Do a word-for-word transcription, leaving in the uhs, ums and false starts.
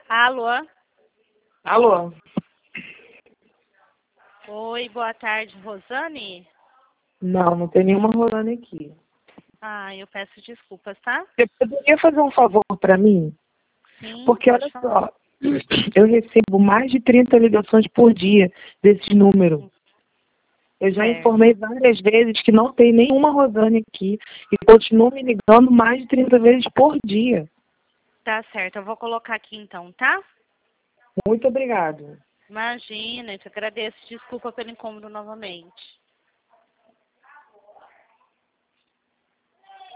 Alô? Alô? Oi, boa tarde, Rosane? Não, não tem nenhuma Rosane aqui. Ah, eu peço desculpas, tá? Você poderia fazer um favor para mim? Sim, Porque, pode olha falar. só, eu recebo mais de trinta ligações por dia desse número. Eu já Certo. informei várias vezes que não tem nenhuma Rosane aqui e continuam me ligando mais de trinta vezes por dia. Tá certo, eu vou colocar aqui então, tá? Muito obrigado. Imagina, eu te agradeço. Desculpa pelo incômodo novamente.